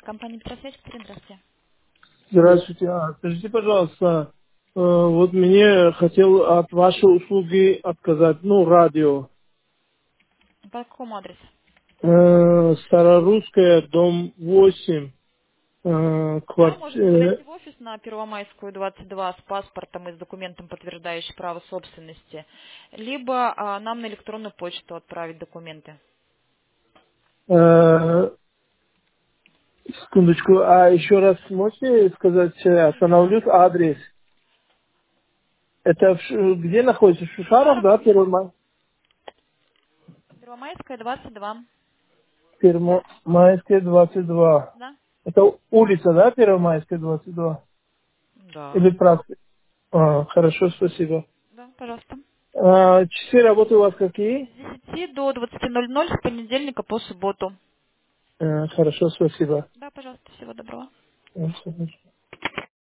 Компания Петросвязь, Катерина, здравствуйте. Здравствуйте. Скажите, пожалуйста, вот мне хотел от вашей услуги отказать, радио. По какому адресу? Старорусская, дом 8, Да, можете зайти в офис на Первомайскую, 22 с паспортом и с документом, подтверждающим право собственности, либо нам на электронную почту отправить документы. секундочку, а еще раз можете сказать, Да. остановлюсь, адрес. Это где находится? В Шушарах, Шушаров, да, Первомайская, 22. Первомайская, 22. Да? Это улица, да, Первомайская, 22? Да. Или проспект? Хорошо, спасибо. Да, пожалуйста. Часы работы у вас какие? С 10 до 20:00 с понедельника по субботу. Хорошо, спасибо. Да, пожалуйста, всего доброго. Хорошо.